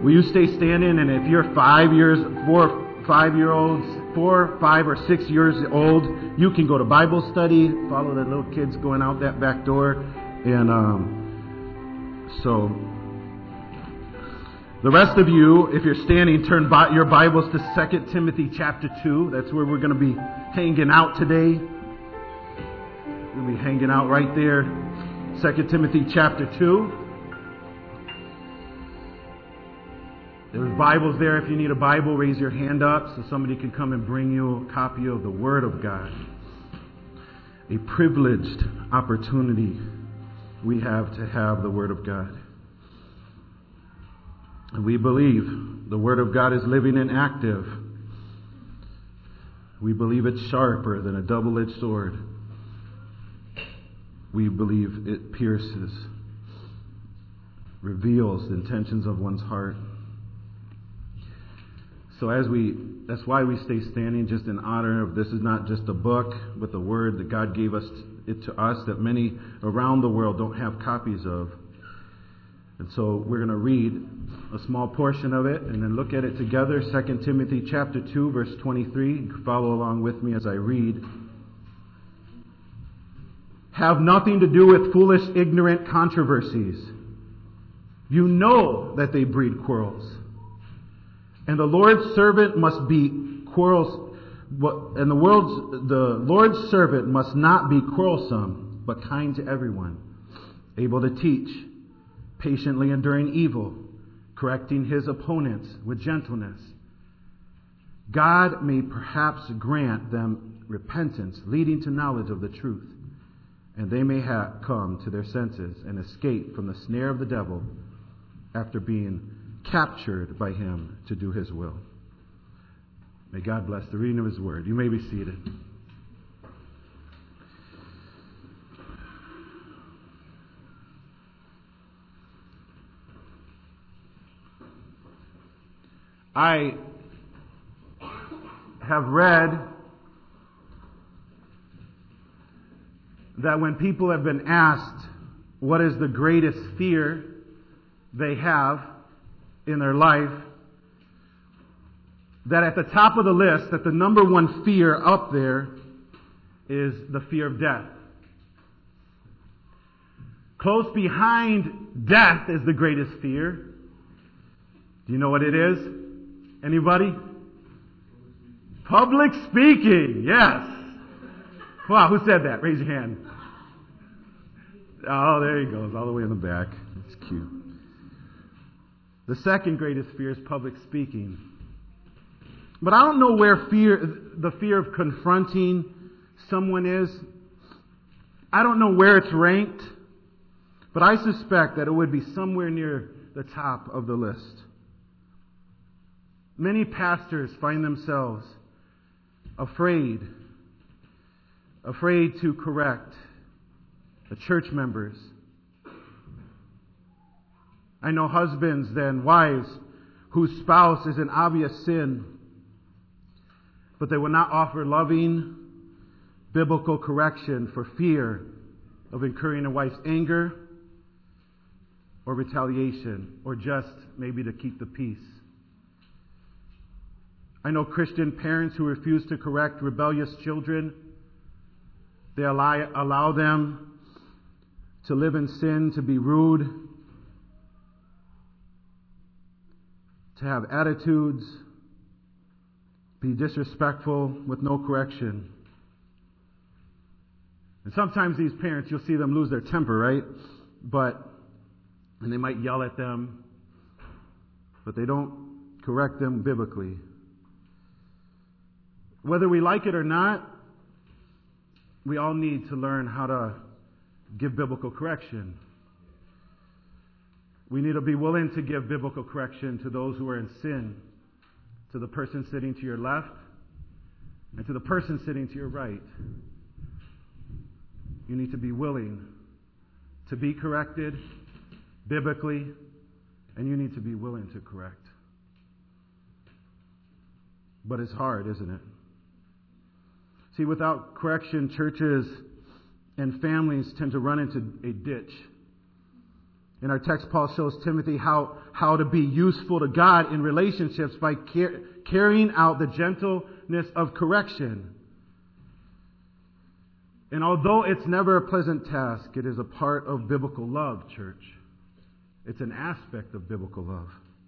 Will you stay standing? And if you're 4, 5, or 6 years old, you can go to Bible study, follow the little kids going out that back door. And so the rest of you, if you're standing, turn your Bibles to 2 Timothy chapter 2. That's where we're going to be hanging out today. We'll be hanging out right there. 2 Timothy chapter 2. There's Bibles there. If you need a Bible, raise your hand up so somebody can come and bring you a copy of the Word of God. A privileged opportunity we have to have the Word of God. And we believe the Word of God is living and active. We believe it's sharper than a double-edged sword. We believe it pierces, reveals the intentions of one's heart. So that's why we stay standing, just in honor of this is not just a book, but the Word that God gave it to us that many around the world don't have copies of. And so we're going to read a small portion of it and then look at it together. 2 Timothy chapter 2, verse 23. You can follow along with me as I read. Have nothing to do with foolish, ignorant controversies. You know that they breed quarrels. And the Lord's servant must be the Lord's servant must not be quarrelsome, but kind to everyone, able to teach, patiently enduring evil, correcting his opponents with gentleness. God may perhaps grant them repentance, leading to knowledge of the truth, and they may come to their senses and escape from the snare of the devil after being captured by him to do his will. May God bless the reading of his word. You may be seated. I have read that when people have been asked what is the greatest fear they have in their life, that at the top of the list, that the number one fear up there is the fear of death. Close behind death is the greatest fear. Do you know what it is? Anybody? Public speaking. Yes. Wow, who said that? Raise your hand. Oh, there he goes, all the way in the back. That's cute. The second greatest fear is public speaking. But I don't know where the fear of confronting someone is. I don't know where it's ranked. But I suspect that it would be somewhere near the top of the list. Many pastors find themselves afraid to correct the church members. I know husbands and wives whose spouse is in obvious sin, but they will not offer loving, biblical correction for fear of incurring a wife's anger or retaliation, or just maybe to keep the peace. I know Christian parents who refuse to correct rebellious children. They allow them to live in sin, to be rude, to have attitudes, be disrespectful with no correction. And sometimes these parents, you'll see them lose their temper, right? And they might yell at them, but they don't correct them biblically. Whether we like it or not, we all need to learn how to give biblical correction. We need to be willing to give biblical correction to those who are in sin, to the person sitting to your left, and to the person sitting to your right. You need to be willing to be corrected biblically, and you need to be willing to correct. But it's hard, isn't it? See, without correction, churches and families tend to run into a ditch. In our text, Paul shows Timothy how to be useful to God in relationships by carrying out the gentleness of correction. And although it's never a pleasant task, it is a part of biblical love, church. It's an aspect of biblical love.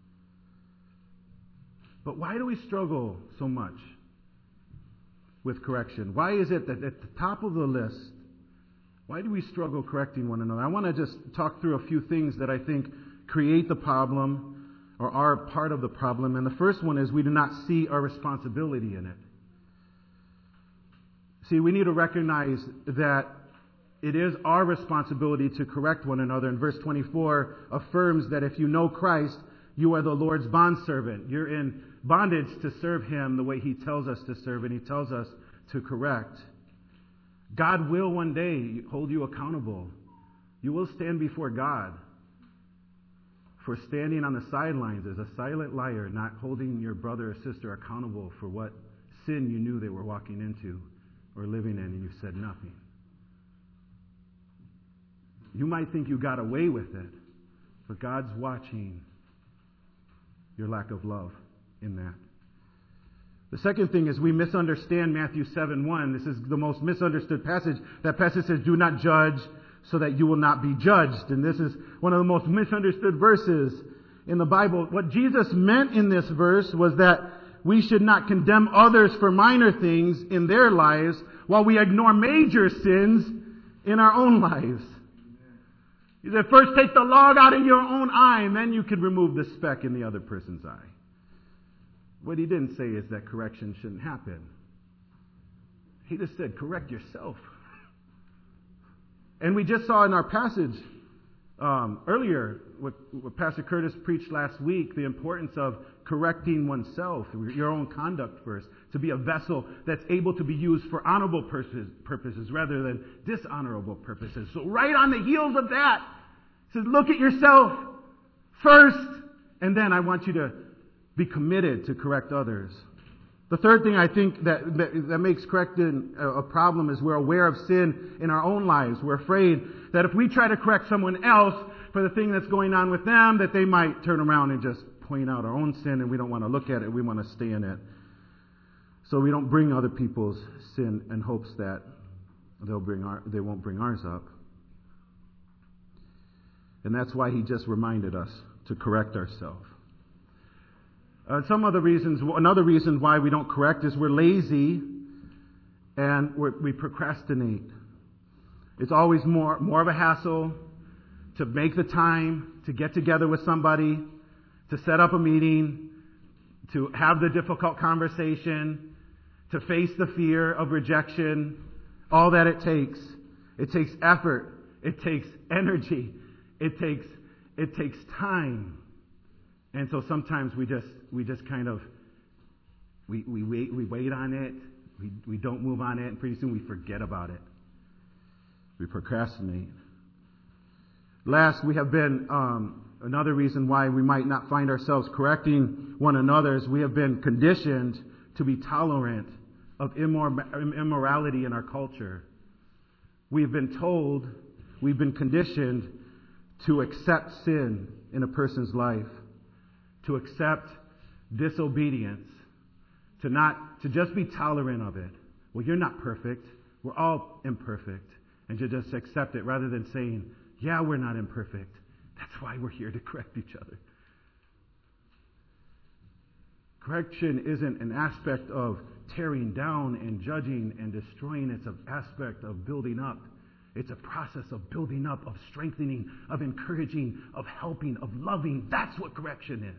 But why do we struggle so much with correction? Why is it that at the top of the list, why do we struggle correcting one another? I want to just talk through a few things that I think create the problem or are part of the problem. And the first one is we do not see our responsibility in it. See, we need to recognize that it is our responsibility to correct one another. And verse 24 affirms that if you know Christ, you are the Lord's bondservant. You're in bondage to serve Him the way He tells us to serve, and He tells us to correct. God will one day hold you accountable. You will stand before God for standing on the sidelines as a silent liar, not holding your brother or sister accountable for what sin you knew they were walking into or living in, and you said nothing. You might think you got away with it, but God's watching your lack of love in that. The second thing is we misunderstand Matthew 7:1. This is the most misunderstood passage. That passage says, do not judge so that you will not be judged. And this is one of the most misunderstood verses in the Bible. What Jesus meant in this verse was that we should not condemn others for minor things in their lives while we ignore major sins in our own lives. He said, first take the log out of your own eye, and then you can remove the speck in the other person's eye. What he didn't say is that correction shouldn't happen. He just said, correct yourself. And we just saw in our passage earlier, what Pastor Curtis preached last week, the importance of correcting oneself, your own conduct first, to be a vessel that's able to be used for honorable purposes rather than dishonorable purposes. So right on the heels of that, he says, look at yourself first, and then I want you to be committed to correct others. The third thing I think that makes correcting a problem is we're aware of sin in our own lives. We're afraid that if we try to correct someone else for the thing that's going on with them, that they might turn around and just point out our own sin, and we don't want to look at it. We want to stay in it. So we don't bring other people's sin in hopes that they won't bring ours up. And that's why he just reminded us to correct ourselves. Another reason why we don't correct is we're lazy and we procrastinate. It's always more of a hassle to make the time to get together with somebody, to set up a meeting, to have the difficult conversation, to face the fear of rejection, all that it takes. It takes effort. It takes energy. It takes time. And so sometimes we just kind of we wait on it. We don't move on it, and pretty soon we forget about it. We procrastinate. Last, we have been another reason why we might not find ourselves correcting one another is we have been conditioned to be tolerant of immorality in our culture. We've been conditioned to accept sin in a person's life, to accept disobedience, to just be tolerant of it. Well, you're not perfect. We're all imperfect. And to just accept it rather than saying, yeah, we're not imperfect. That's why we're here to correct each other. Correction isn't an aspect of tearing down and judging and destroying. It's an aspect of building up. It's a process of building up, of strengthening, of encouraging, of helping, of loving. That's what correction is.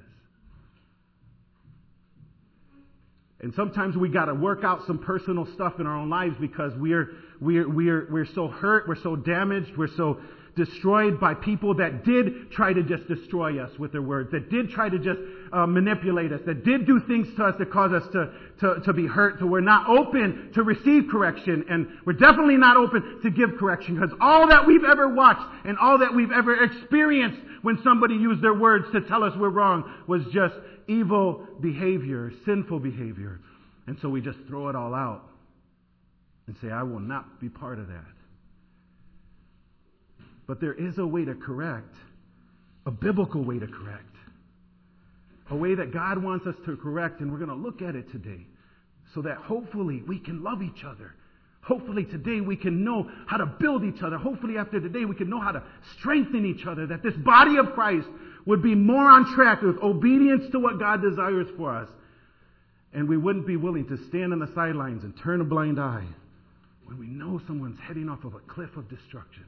And sometimes we got to work out some personal stuff in our own lives because we're so hurt, we're so damaged, we're so destroyed by people that did try to just destroy us with their words, that did try to just manipulate us, that did do things to us that cause us to be hurt. So we're not open to receive correction, and we're definitely not open to give correction, because all that we've ever watched and all that we've ever experienced when somebody used their words to tell us we're wrong was just evil behavior, sinful behavior. And so we just throw it all out and say, I will not be part of that. But there is a way to correct a biblical way to correct, a way that God wants us to correct, and we're going to look at it today so that hopefully we can love each other. Hopefully today we can know how to build each other. Hopefully after today we can know how to strengthen each other, that this body of Christ would be more on track with obedience to what God desires for us. And we wouldn't be willing to stand on the sidelines and turn a blind eye when we know someone's heading off of a cliff of destruction.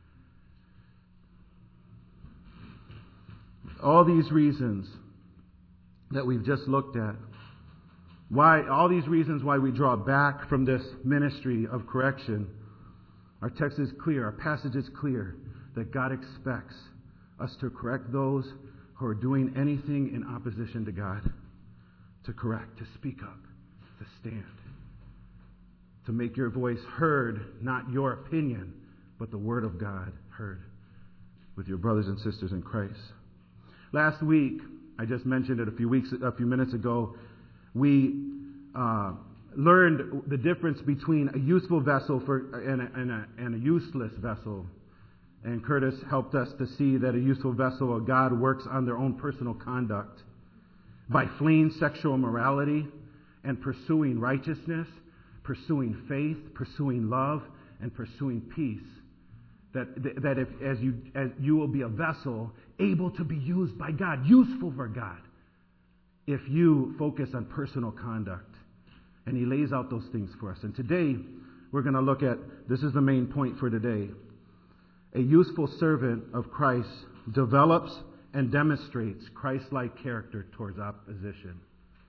All these reasons that we've just looked at, all these reasons why we draw back from this ministry of correction, our text is clear, our passage is clear, that God expects us to correct those who are doing anything in opposition to God. To correct, to speak up, to stand, to make your voice heard, not your opinion, but the Word of God heard with your brothers and sisters in Christ. Last week, I just mentioned it a few minutes ago, we learned the difference between a useful vessel and a useless vessel. And Curtis helped us to see that a useful vessel of God works on their own personal conduct by fleeing sexual immorality and pursuing righteousness, pursuing faith, pursuing love, and pursuing peace. That as you will be a vessel able to be used by God, useful for God, if you focus on personal conduct. And He lays out those things for us. And today, we're going to look at, this is the main point for today, a useful servant of Christ develops and demonstrates Christ-like character towards opposition.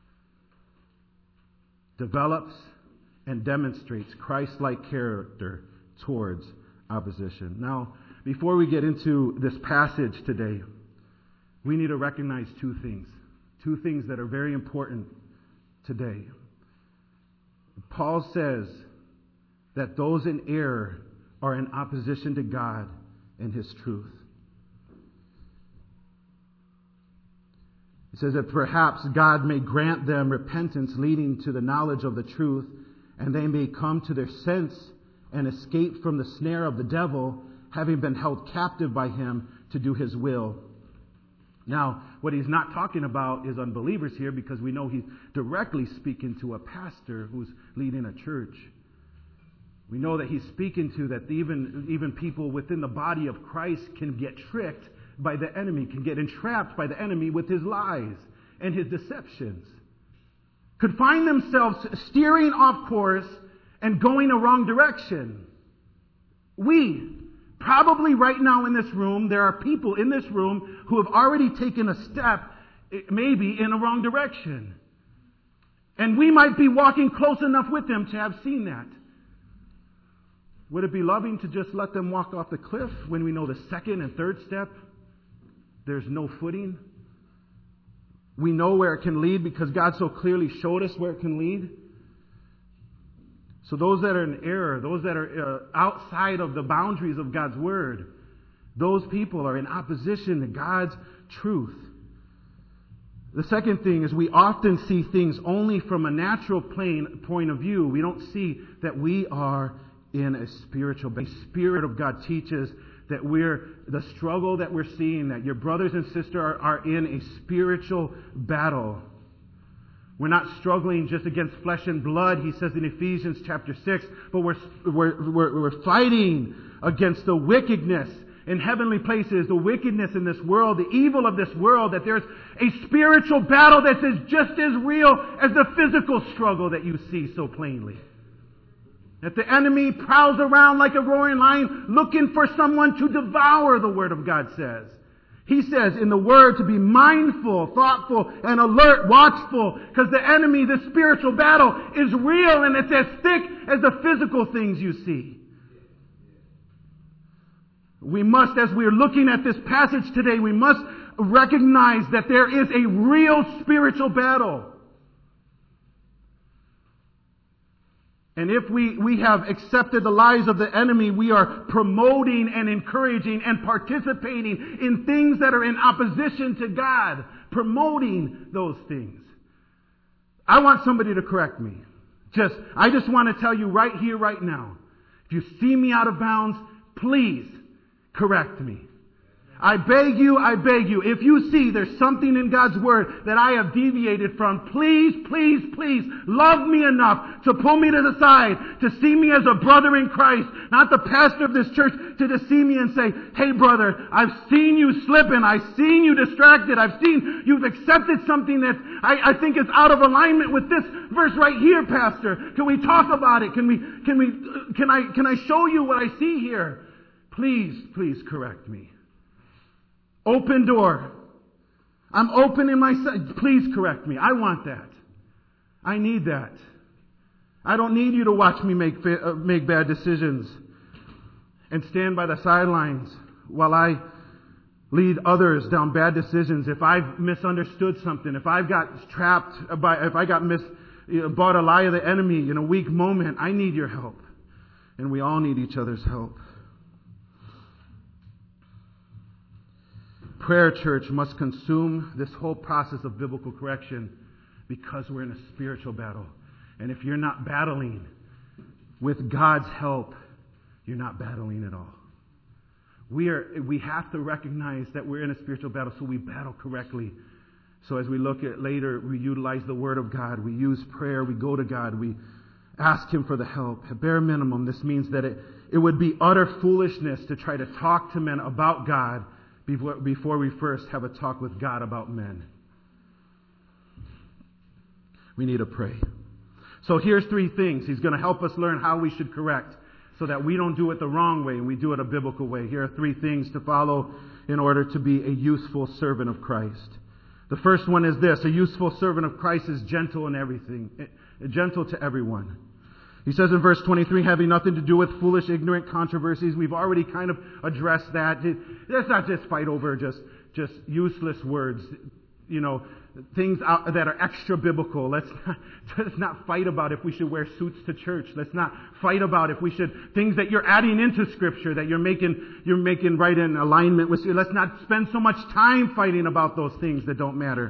Develops and demonstrates Christ-like character towards opposition. Now, before we get into this passage today, we need to recognize two things that are very important today. Paul says that those in error are in opposition to God and His truth. It says that perhaps God may grant them repentance leading to the knowledge of the truth, and they may come to their sense and escape from the snare of the devil, having been held captive by him to do his will. Now, what he's not talking about is unbelievers here, because we know he's directly speaking to a pastor who's leading a church. We know that he's speaking to that even people within the body of Christ can get tricked by the enemy, can get entrapped by the enemy with his lies and his deceptions. Could find themselves steering off course and going a wrong direction. Probably right now in this room, there are people in this room who have already taken a step, maybe in a wrong direction. And we might be walking close enough with them to have seen that. Would it be loving to just let them walk off the cliff when we know the second and third step, there's no footing? We know where it can lead because God so clearly showed us where it can lead. So those that are in error, those that are outside of the boundaries of God's Word, those people are in opposition to God's truth. The second thing is we often see things only from a natural point of view. We don't see that we are in a spiritual base. The Spirit of God teaches that the struggle that we're seeing, that your brothers and sisters are in a spiritual battle. We're not struggling just against flesh and blood, he says in Ephesians chapter 6, but we're fighting against the wickedness in heavenly places, the wickedness in this world, the evil of this world, that there's a spiritual battle that is just as real as the physical struggle that you see so plainly. That the enemy prowls around like a roaring lion looking for someone to devour, the Word of God says. He says in the Word to be mindful, thoughtful, and alert, watchful, because the enemy, the spiritual battle, is real and it's as thick as the physical things you see. We must, as we're looking at this passage today, we must recognize that there is a real spiritual battle. And if we have accepted the lies of the enemy, we are promoting and encouraging and participating in things that are in opposition to God. Promoting those things. I want somebody to correct me. I just want to tell you right here, right now. If you see me out of bounds, please correct me. I beg you, if you see there's something in God's Word that I have deviated from, please, please, please love me enough to pull me to the side, to see me as a brother in Christ, not the pastor of this church, to just see me and say, hey brother, I've seen you slipping, I've seen you distracted, I've seen you've accepted something that I think is out of alignment with this verse right here, pastor. Can we talk about it? Can I show you what I see here? Please correct me. Open door. I'm open in my side. Please correct me. I want that. I need that. I don't need you to watch me make bad decisions and stand by the sidelines while I lead others down bad decisions. If I've misunderstood something, if I've got trapped if I got bought a lie of the enemy in a weak moment, I need your help. And we all need each other's help. Prayer, church, must consume this whole process of biblical correction because we're in a spiritual battle. And if you're not battling with God's help, you're not battling at all. We have to recognize that we're in a spiritual battle, so we battle correctly. So as we look at later, we utilize the Word of God. We use prayer. We go to God. We ask Him for the help. At bare minimum, this means that it would be utter foolishness to try to talk to men about God before we first have a talk with God about men. We need to pray. So here's 3 things. He's going to help us learn how we should correct so that we don't do it the wrong way and we do it a biblical way. Here are 3 things to follow in order to be a useful servant of Christ. The first one is this: a useful servant of Christ is gentle in everything, gentle to everyone. He says in verse 23, having nothing to do with foolish, ignorant controversies. We've already kind of addressed that. Let's not just fight over just useless words, things that are extra biblical. Let's not fight about if we should wear suits to church. Let's not fight about if we should, things that you're adding into Scripture that you're making right in alignment with. Let's not spend so much time fighting about those things that don't matter.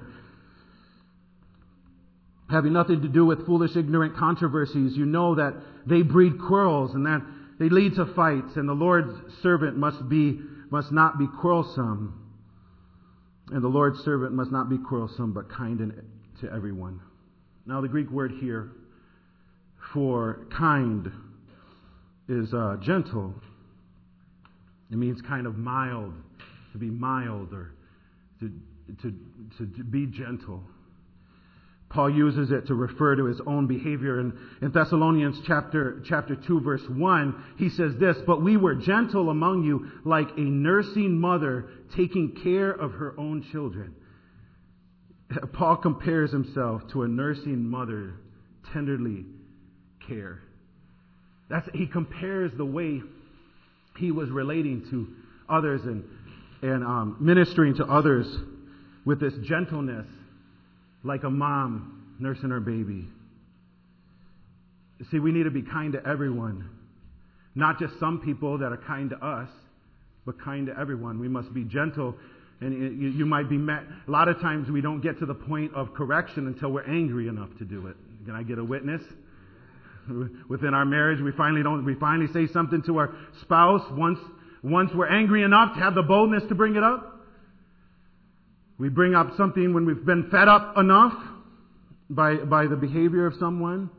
Having nothing to do with foolish, ignorant controversies. You know that they breed quarrels and that they lead to fights, and the Lord's servant must not be quarrelsome. And the Lord's servant must not be quarrelsome, but kind to everyone. Now, the Greek word here for kind is gentle. It means kind of mild, to be mild or to be gentle. Paul uses it to refer to his own behavior. In Thessalonians chapter 2, verse 1, he says this, but we were gentle among you like a nursing mother taking care of her own children. Paul compares himself to a nursing mother tenderly care. He compares the way he was relating to others and ministering to others with this gentleness, like a mom nursing her baby. See, we need to be kind to everyone. Not just some people that are kind to us, but kind to everyone. We must be gentle. And you might be met. A lot of times we don't get to the point of correction until we're angry enough to do it. Can I get a witness? Within our marriage, we finally say something to our spouse once we're angry enough to have the boldness to bring it up. We bring up something when we've been fed up enough by the behavior of someone.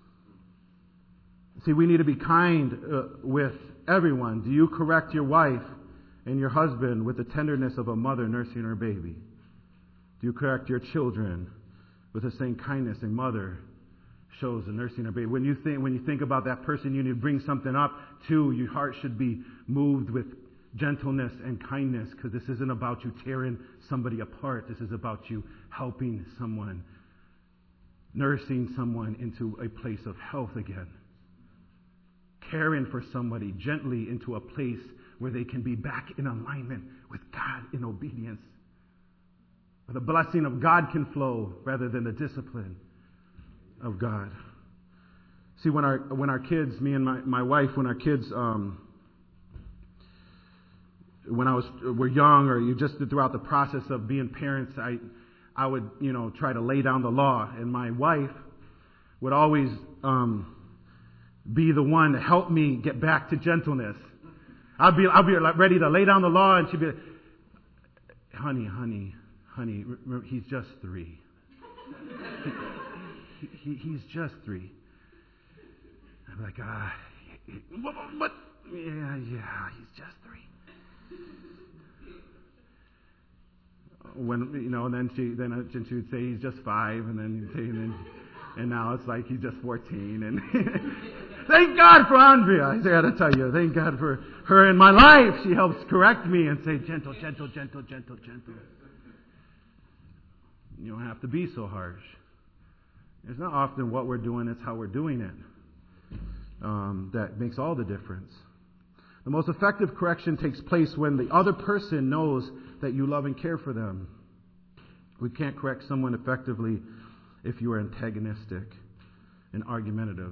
See, we need to be kind with everyone. Do you correct your wife and your husband with the tenderness of a mother nursing her baby? Do you correct your children with the same kindness a mother shows in nursing her baby? When you think about that person you need to bring something up to, your heart should be moved with gentleness and kindness, because this isn't about you tearing somebody apart. This is about you helping someone, nursing someone into a place of health again. Caring for somebody gently into a place where they can be back in alignment with God in obedience. Where the blessing of God can flow rather than the discipline of God. See, when our kids, me and my wife, when our kids, we're young, or you just throughout the process of being parents, I would try to lay down the law, and my wife would always be the one to help me get back to gentleness. I'll be ready to lay down the law, and she'd be like, honey, remember, he's just 3. He's just 3. I'm like, but yeah, he's just 3. When and then she would say he's just 5, and then and now it's like he's just 14. And thank God for Andrea. I got to tell you, thank God for her in my life. She helps correct me and say, gentle. You don't have to be so harsh. It's not often what we're doing, it's how we're doing it. That makes all the difference. The most effective correction takes place when the other person knows that you love and care for them. We can't correct someone effectively if you are antagonistic and argumentative.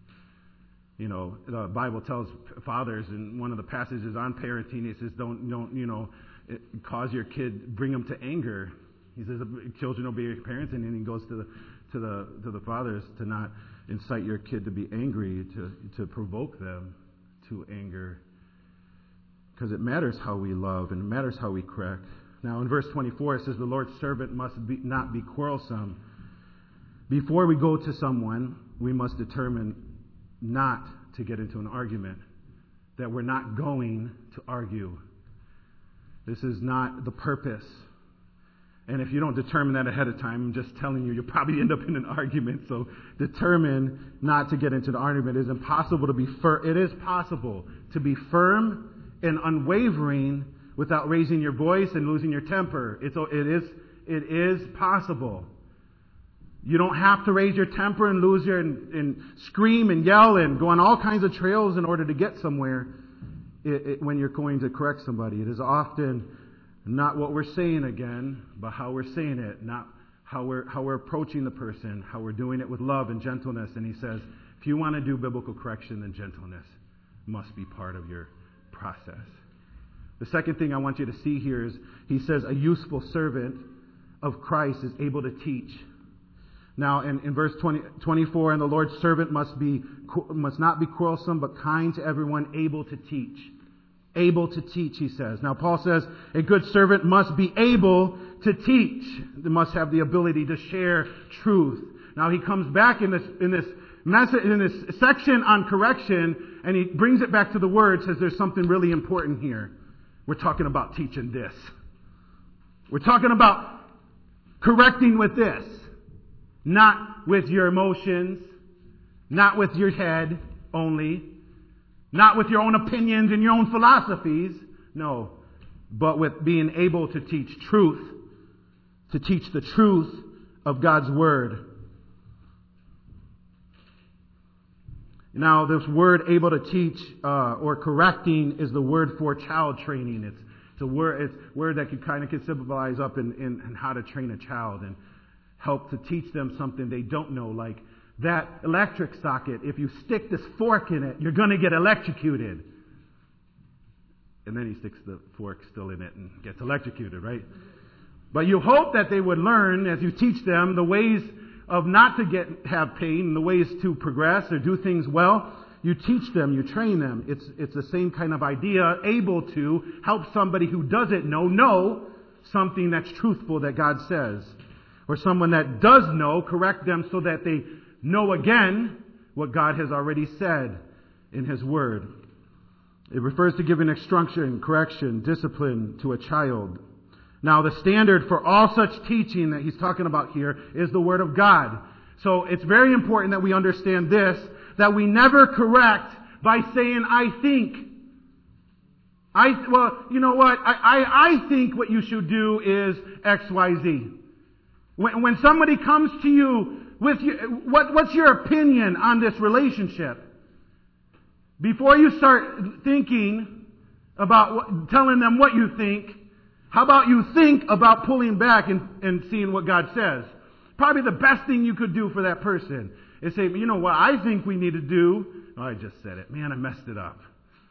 The Bible tells fathers in one of the passages on parenting, it says, don't cause your kid, bring them to anger. He says, children obey your parents, and then he goes to the fathers to not incite your kid to be angry, to provoke them to anger. Because it matters how we love, and it matters how we correct. Now in verse 24 it says, the Lord's servant must not be quarrelsome. Before we go to someone, we must determine not to get into an argument. That we're not going to argue. This is not the purpose. And if you don't determine that ahead of time, I'm just telling you, you'll probably end up in an argument. So determine not to get into an argument. It is impossible to be It is possible to be firm and unwavering without raising your voice and losing your temper. It is possible. You don't have to raise your temper and lose and scream and yell and go on all kinds of trails in order to get somewhere when you're going to correct somebody. It is often not what we're saying again, but how we're saying it, not how we're approaching the person, how we're doing it with love and gentleness. And he says, if you want to do biblical correction, then gentleness must be part of your process. The second thing I want you to see here is he says a useful servant of Christ is able to teach. Now in verse 24, and the Lord's servant must not be quarrelsome, but kind to everyone, able to teach. Able to teach, he says. Now Paul says a good servant must be able to teach. They must have the ability to share truth. Now he comes back in this section on correction, and he brings it back to the word, says there's something really important here. We're talking about teaching this. We're talking about correcting with this. Not with your emotions, not with your head only, not with your own opinions and your own philosophies, no, but with being able to teach truth, to teach the truth of God's Word. Now, this word able to teach or correcting is the word for child training. It's a word that can symbolize up in how to train a child and help to teach them something they don't know, like that electric socket. If you stick this fork in it, you're going to get electrocuted. And then he sticks the fork still in it and gets electrocuted, right? But you hope that they would learn, as you teach them, the ways of not to have pain, the ways to progress or do things well. You teach them, you train them. It's the same kind of idea, able to help somebody who doesn't know something that's truthful that God says. Or someone that does know, correct them so that they know again what God has already said in His Word. It refers to giving instruction, correction, discipline to a child. Now, the standard for all such teaching that he's talking about here is the Word of God. So it's very important that we understand this, that we never correct by saying, I think. You know what? I think what you should do is X, Y, Z. When somebody comes to you with what's your opinion on this relationship? Before you start thinking about telling them what you think, how about you think about pulling back and seeing what God says? Probably the best thing you could do for that person is say, you know what I think we need to do? Oh, I just said it. Man, I messed it up.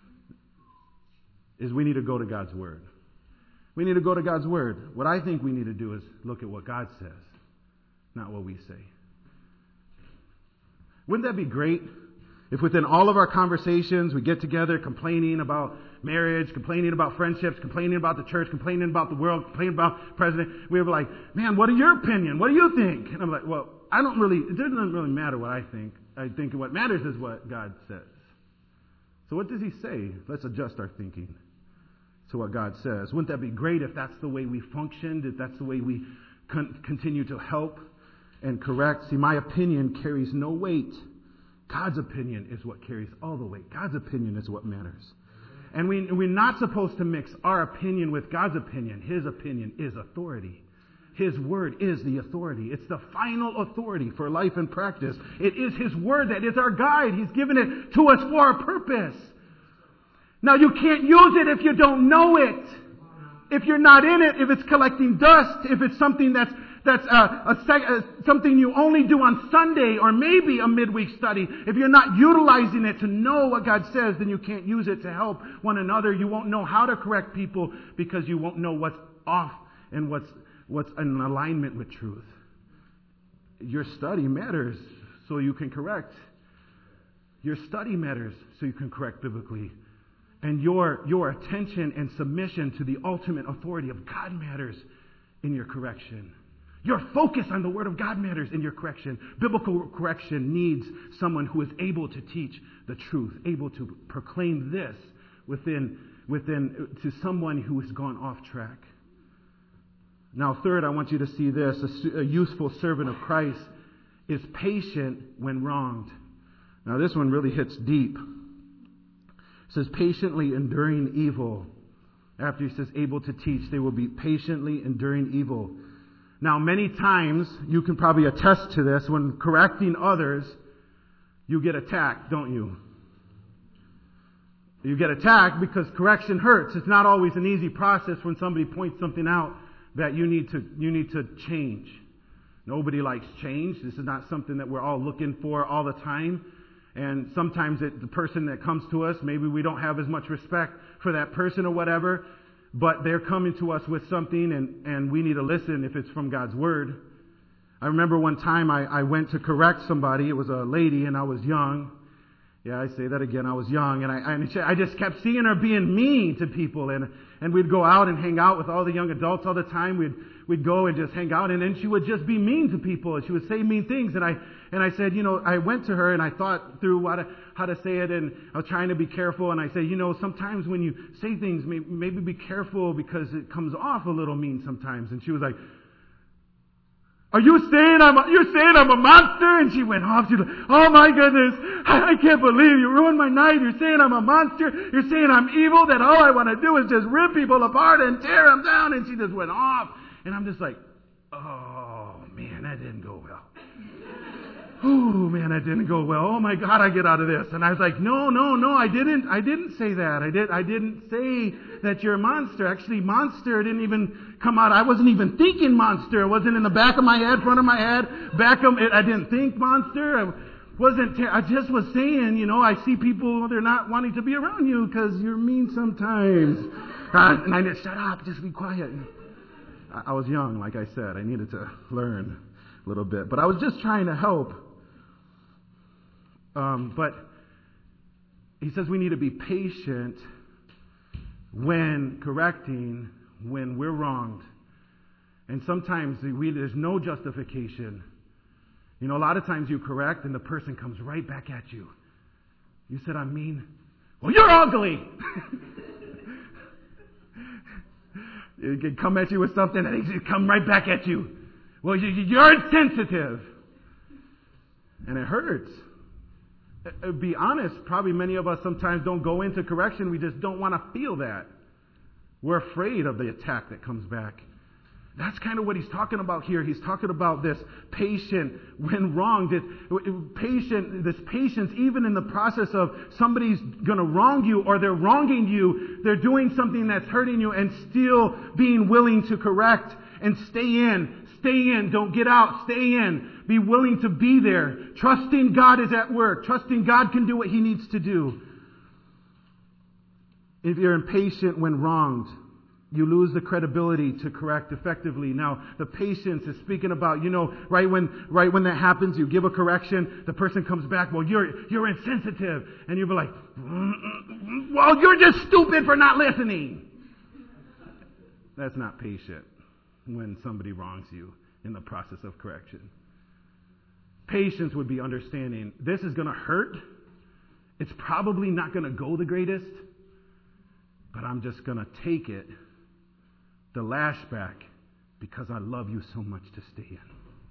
Is we need to go to God's Word. We need to go to God's Word. What I think we need to do is look at what God says, not what we say. Wouldn't that be great If within all of our conversations we get together complaining about marriage, complaining about friendships, complaining about the church, complaining about the world, complaining about the president, we were like, man, what are your opinion? What do you think? And I'm like, well, it doesn't really matter what I think. I think what matters is what God says. So what does he say? Let's adjust our thinking to what God says. Wouldn't that be great if that's the way we functioned, if that's the way we continue to help and correct? See, my opinion carries no weight. God's opinion is what carries all the weight. God's opinion is what matters. And we're not supposed to mix our opinion with God's opinion. His opinion is authority. His word is the authority. It's the final authority for life and practice. It is His word that is our guide. He's given it to us for a purpose. Now, you can't use it if you don't know it. If you're not in it, if it's collecting dust, if it's something that's something you only do on Sunday or maybe a midweek study, if you're not utilizing it to know what God says, then you can't use it to help one another. You won't know how to correct people because you won't know what's off and what's in alignment with truth. Your study matters so you can correct. Your study matters so you can correct biblically. And your attention and submission to the ultimate authority of God matters in your correction. Your focus on the Word of God matters in your correction. Biblical correction needs someone who is able to teach the truth, able to proclaim this within to someone who has gone off track. Now, third, I want you to see this. A useful servant of Christ is patient when wronged. Now, this one really hits deep. It says, patiently enduring evil. After he says, able to teach, they will be patiently enduring evil. Now, many times, you can probably attest to this, when correcting others, you get attacked, don't you? You get attacked because correction hurts. It's not always an easy process when somebody points something out that you need to change. Nobody likes change. This is not something that we're all looking for all the time. And sometimes the person that comes to us, maybe we don't have as much respect for that person or whatever, but they're coming to us with something and we need to listen if it's from God's Word. I remember one time I went to correct somebody. It was a lady and I was young. Yeah, I say that again. I was young and I just kept seeing her being mean to people and we'd go out and hang out with all the young adults all the time. We'd go and just hang out and then she would just be mean to people and she would say mean things and I said, I went to her and I thought through how to say it and I was trying to be careful and I said, sometimes when you say things, maybe be careful because it comes off a little mean sometimes. And she was like, you're saying I'm a monster? And she went off. She's like, oh my goodness, I can't believe you ruined my night. You're saying I'm a monster. You're saying I'm evil, that all I want to do is just rip people apart and tear them down. And she just went off. And I'm just like, oh man, that didn't go well. Oh man, that didn't go well. Oh my God, I get out of this. And I was like, no, I didn't say that. I didn't say that you're a monster. Actually, monster didn't even come out. I wasn't even thinking monster. It wasn't in the back of my head, front of my head, back of it. I didn't think monster. I just was saying, I see people, they're not wanting to be around you because you're mean sometimes. And I said, shut up, just be quiet. I was young, like I said. I needed to learn a little bit. But I was just trying to help. But he says we need to be patient when correcting, when we're wronged. And sometimes there's no justification. A lot of times you correct and the person comes right back at you. You said I'm mean. Well, you're ugly. It can come at you with something and they come right back at you. Well, you're insensitive. And it hurts. Be honest, probably many of us sometimes don't go into correction. We just don't want to feel that. We're afraid of the attack that comes back. That's kind of what he's talking about here. He's talking about this patient when wrong. This patience even in the process of somebody's going to wrong you or they're wronging you. They're doing something that's hurting you and still being willing to correct and stay in. Stay in. Don't get out. Stay in. Be willing to be there. Trusting God is at work. Trusting God can do what He needs to do. If you're impatient when wronged, You lose the credibility to correct effectively. Now, the patience is speaking about, right when that happens, you give a correction, the person comes back, well, you're insensitive. And you'll be like, well, you're just stupid for not listening. That's not patient when somebody wrongs you in the process of correction. Patience would be understanding, this is going to hurt. It's probably not going to go the greatest, but I'm just going to take it, the lashback, because I love you so much to stay in.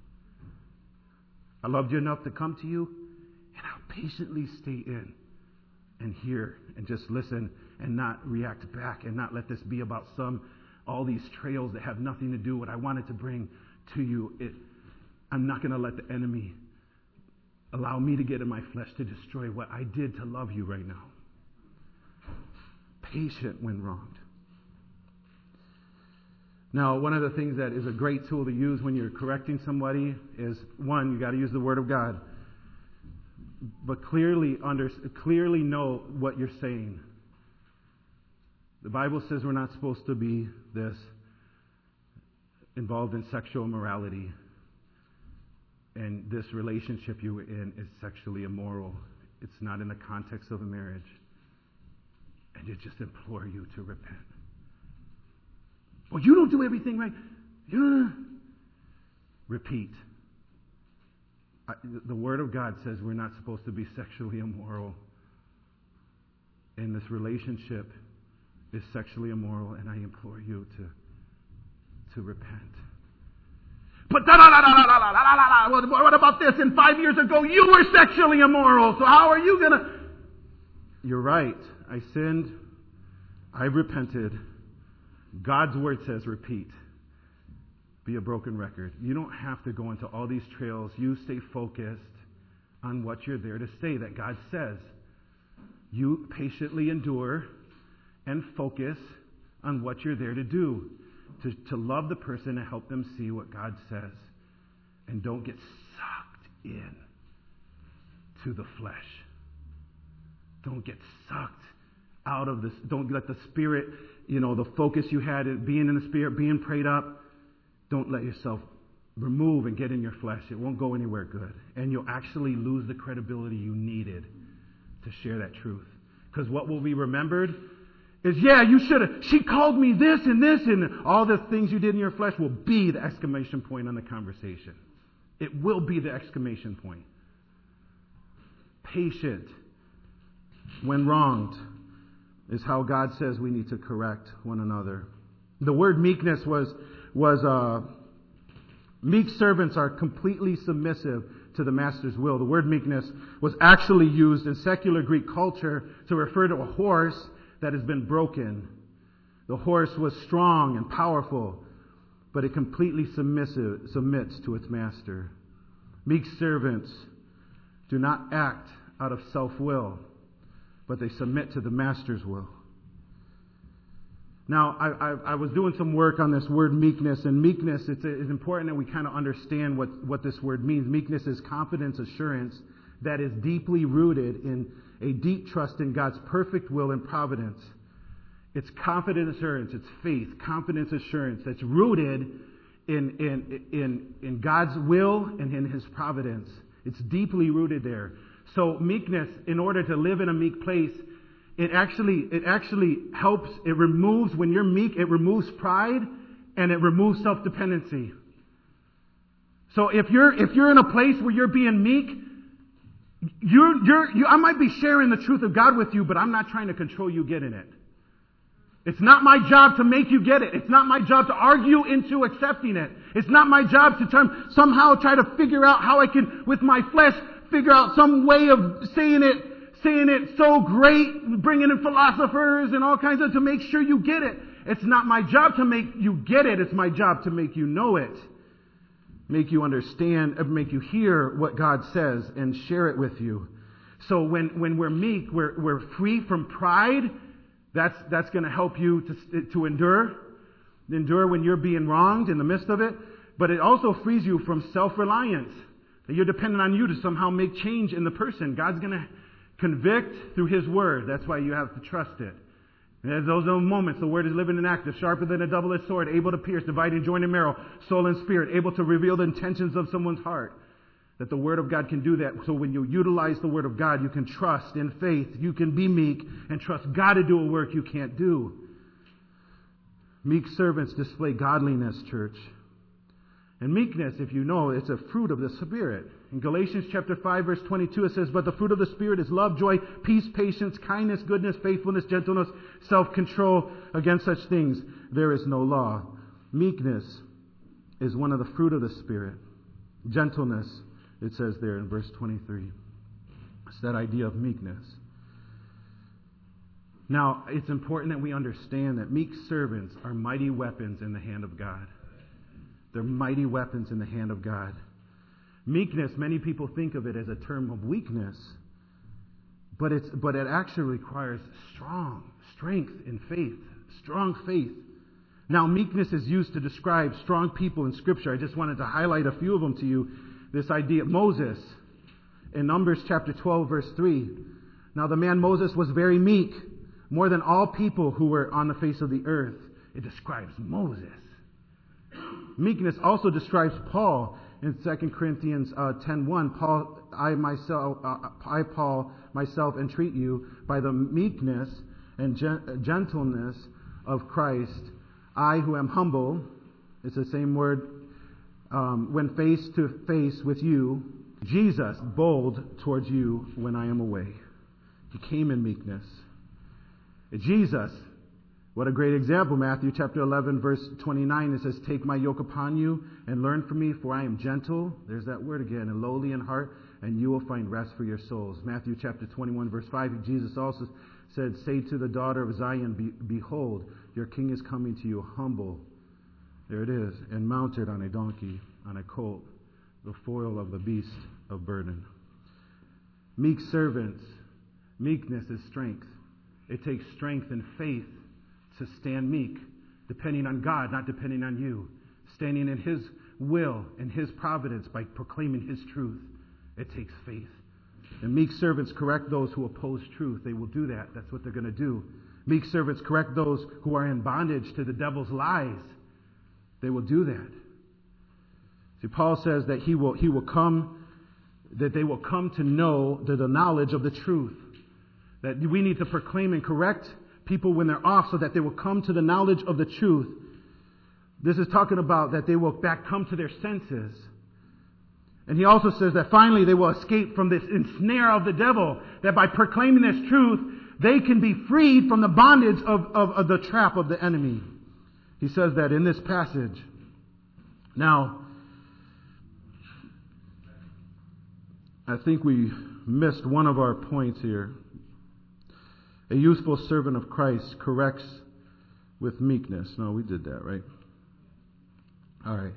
I loved you enough to come to you, and I'll patiently stay in and hear and just listen and not react back and not let this be about all these trails that have nothing to do with what I wanted to bring to you. I'm not going to let the enemy allow me to get in my flesh to destroy what I did to love you right now. Patient when wronged. Now, one of the things that is a great tool to use when you're correcting somebody is, one, you got to use the Word of God. But clearly know what you're saying. The Bible says we're not supposed to be involved in sexual immorality. And this relationship you're in is sexually immoral. It's not in the context of a marriage. And you just implore you to repent. Well, you don't do everything right. Repeat. The Word of God says we're not supposed to be sexually immoral. And this relationship is sexually immoral, and I implore you to repent. But what about this? And 5 years ago, you were sexually immoral, so how are you going to... You're right. I sinned. I repented. God's Word says repeat. Be a broken record. You don't have to go into all these trails. You stay focused on what you're there to say, that God says. You patiently endure and focus on what you're there to do. To love the person and help them see what God says. And don't get sucked in to the flesh. Don't get sucked out of this. Don't let the Spirit, the focus you had in being in the Spirit, being prayed up. Don't let yourself remove and get in your flesh. It won't go anywhere good. And you'll actually lose the credibility you needed to share that truth. Because what will be remembered is, you should have. She called me this, and all the things you did in your flesh will be the exclamation point on the conversation. It will be the exclamation point. Patient when wronged is how God says we need to correct one another. The word meekness was meek servants are completely submissive to the master's will. The word meekness was actually used in secular Greek culture to refer to a horse that has been broken. The horse was strong and powerful, but it completely submits to its master. Meek servants do not act out of self-will, but they submit to the master's will. Now, I was doing some work on this word meekness, and meekness, it's important that we kind of understand what this word means. Meekness is confidence, assurance that is deeply rooted in a deep trust in God's perfect will and providence. It's confident assurance, it's faith, confidence assurance that's rooted in God's will and in His providence. It's deeply rooted there. So meekness, in order to live in a meek place, it actually helps. It removes, when you're meek, it removes pride and it removes self-dependency. So if you're in a place where you're being meek, I might be sharing the truth of God with you, but I'm not trying to control you getting it. It's not my job to make you get it. It's not my job to argue into accepting it. It's not my job to somehow try to figure out how I can, with my flesh, figure out some way of saying it so great, bringing in philosophers and all kinds of, to make sure you get it. It's not my job to make you get it. It's my job to make you know it. Make you understand, make you hear what God says and share it with you. So when we're meek, we're free from pride. That's going to help you to endure when you're being wronged in the midst of it. But it also frees you from self-reliance. That you're dependent on you to somehow make change in the person. God's going to convict through His Word. That's why you have to trust it. And at those moments, the word is living and active, sharper than a double-edged sword, able to pierce, dividing joint and marrow, soul and spirit, able to reveal the intentions of someone's heart. That the Word of God can do that. So when you utilize the Word of God, you can trust in faith. You can be meek and trust God to do a work you can't do. Meek servants display godliness, church. And meekness, if you know, it's a fruit of the Spirit. In Galatians chapter 5, verse 22, it says, "But the fruit of the Spirit is love, joy, peace, patience, kindness, goodness, faithfulness, gentleness, self-control. Against such things there is no law." Meekness is one of the fruit of the Spirit. Gentleness, it says there in verse 23. It's that idea of meekness. Now, it's important that we understand that meek servants are mighty weapons in the hand of God. They're mighty weapons in the hand of God. Meekness, many people think of it as a term of weakness, but it actually requires strength in faith, strong faith. Now, meekness is used to describe strong people in Scripture. I just wanted to highlight a few of them to you. This idea of Moses in Numbers chapter 12, verse 3. "Now the man Moses was very meek, more than all people who were on the face of the earth." It describes Moses. Meekness also describes Paul in 2 Corinthians 10:1. Paul, I, Paul, myself entreat you by the meekness and gentleness of Christ, I who am humble, it's the same word, when face to face with you, Jesus, bold towards you when I am away. He came in meekness. Jesus, what a great example. Matthew chapter 11, verse 29, it says, "Take my yoke upon you and learn from me, for I am gentle," there's that word again, "and lowly in heart, and you will find rest for your souls." Matthew chapter 21, verse 5, Jesus also said, "Say to the daughter of Zion, behold, your king is coming to you humble." There it is, "and mounted on a donkey, on a colt, the foal of the beast of burden." Meek servants, meekness is strength. It takes strength and faith to stand meek, depending on God, not depending on you. Standing in His will and His providence by proclaiming His truth. It takes faith. And meek servants correct those who oppose truth. They will do that. That's what they're going to do. Meek servants correct those who are in bondage to the devil's lies. They will do that. See, Paul says that he will come, that they will come to know the knowledge of the truth. That we need to proclaim and correct people when they're off so that they will come to the knowledge of the truth. This is talking about that they will come to their senses. And he also says that finally they will escape from this ensnare of the devil. That by proclaiming this truth, they can be freed from the bondage of the trap of the enemy. He says that in this passage. Now, I think we missed one of our points here. A useful servant of Christ corrects with meekness. No, we did that, right? All right.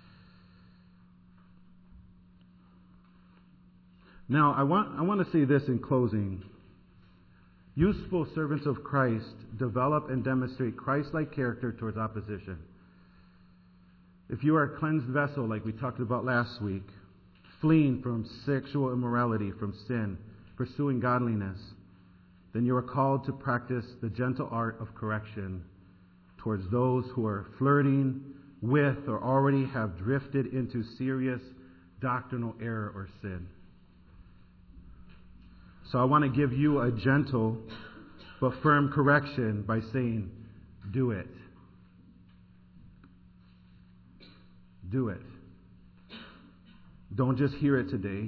Now, I want to say this in closing. Useful servants of Christ develop and demonstrate Christ-like character towards opposition. If you are a cleansed vessel, like we talked about last week, fleeing from sexual immorality, from sin, pursuing godliness, then you are called to practice the gentle art of correction towards those who are flirting with or already have drifted into serious doctrinal error or sin. So I want to give you a gentle but firm correction by saying, do it. Do it. Don't just hear it today.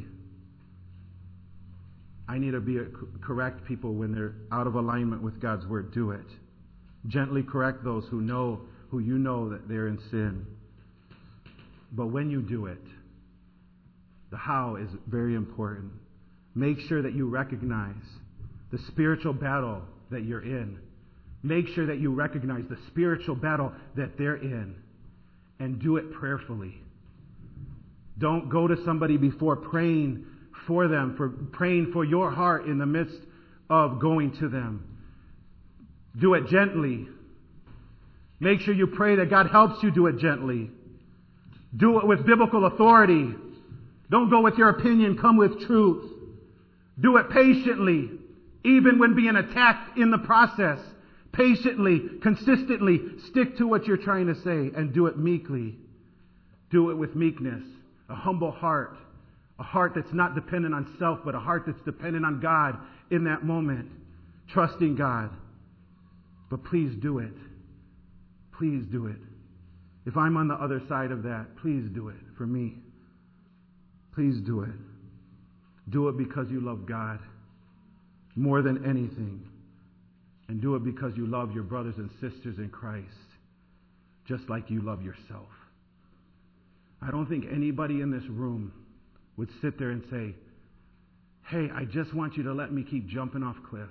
I need to correct people when they're out of alignment with God's word. Do it. Gently correct those who you know that they're in sin. But when you do it, the how is very important. Make sure that you recognize the spiritual battle that you're in. Make sure that you recognize the spiritual battle that they're in. And do it prayerfully. Don't go to somebody before praying for them, for praying for your heart in the midst of going to them. Do it gently. Make sure you pray that God helps you do it gently. Do it with biblical authority. Don't go with your opinion, come with truth. Do it patiently, even when being attacked in the process. Patiently, consistently stick to what you're trying to say and do it meekly. Do it with meekness, a humble heart, a heart that's not dependent on self, but a heart that's dependent on God in that moment, trusting God. But please do it. Please do it. If I'm on the other side of that, please do it for me. Please do it. Do it because you love God more than anything. And do it because you love your brothers and sisters in Christ, just like you love yourself. I don't think anybody in this room would sit there and say, hey, I just want you to let me keep jumping off cliffs.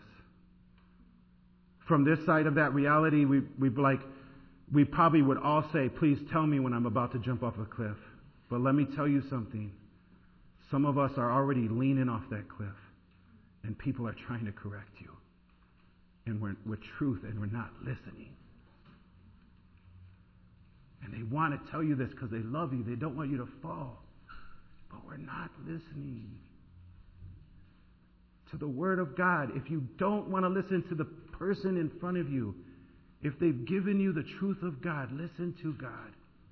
From this side of that reality, we probably would all say, please tell me when I'm about to jump off a cliff. But let me tell you something. Some of us are already leaning off that cliff, and people are trying to correct you. And we're with truth, and we're not listening. And they want to tell you this because they love you. They don't want you to fall. But we're not listening to the Word of God. If you don't want to listen to the person in front of you, if they've given you the truth of God, listen to God.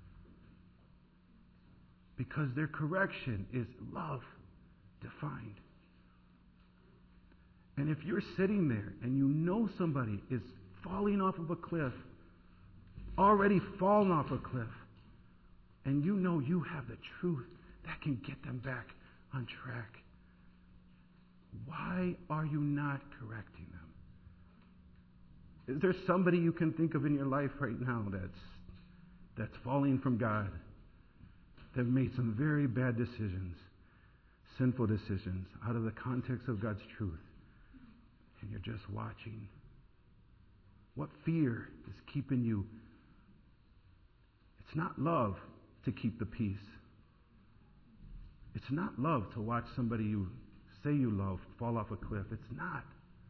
Because their correction is love defined. And if you're sitting there and you know somebody is falling off of a cliff, already fallen off a cliff, and you know you have the truth that can get them back on track, why are you not correcting them? Is there somebody you can think of in your life right now that's falling from God, that made some very bad decisions, sinful decisions, out of the context of God's truth? And you're just watching. What fear is keeping you? It's not love to keep the peace. It's not love to watch somebody you say you love fall off a cliff. It's not.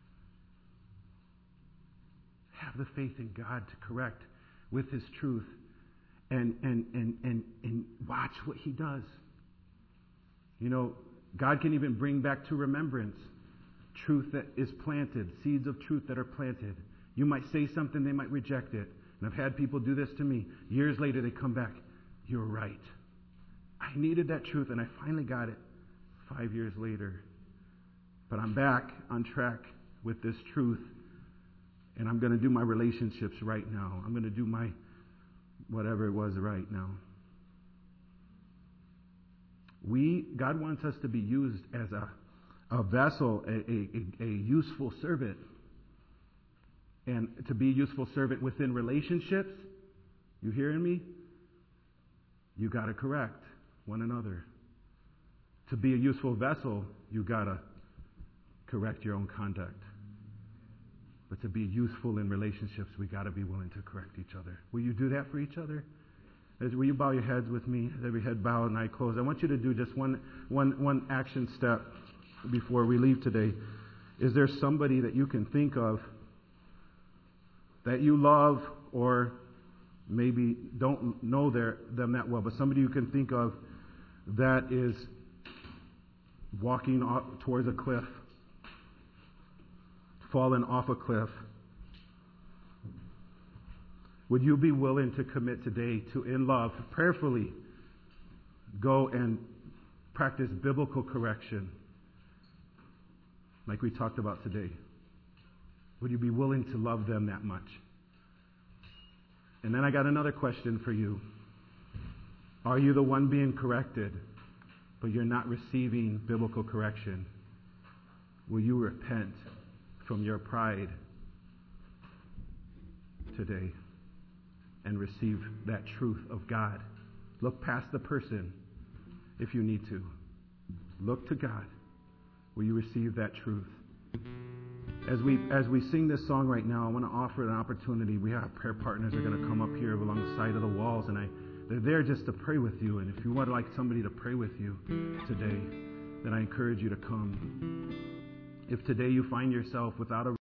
Have the faith in God to correct with His truth and watch what He does. You know, God can even bring back to remembrance truth that is planted, seeds of truth that are planted. You might say something, they might reject it. And I've had people do this to me. Years later, they come back. You're right. I needed that truth, and I finally got it 5 years later. But I'm back on track with this truth, and I'm going to do my relationships right now. I'm going to do my whatever it was right now. God wants us to be used as a vessel, a useful servant. And to be a useful servant within relationships, you hearing me? You got to correct one another. To be a useful vessel, you got to correct your own conduct. But to be useful in relationships, we got to be willing to correct each other. Will you do that for each other? Will you bow your heads with me? Every head bowed and eye closed. I want you to do just one action step before we leave today. Is there somebody that you can think of that you love, or maybe don't know them that well, but somebody you can think of that is walking towards a cliff, fallen off a cliff? Would you be willing to commit today to, in love, prayerfully go and practice biblical correction like we talked about today? Would you be willing to love them that much? And then I got another question for you. Are you the one being corrected, but you're not receiving biblical correction? Will you repent from your pride today and receive that truth of God? Look past the person if you need to. Look to God. Will you receive that truth? As we sing this song right now, I want to offer an opportunity. We have prayer partners that are going to come up here along the side of the walls, and they're there just to pray with you. And if you would like somebody to pray with you today, then I encourage you to come. If today you find yourself without a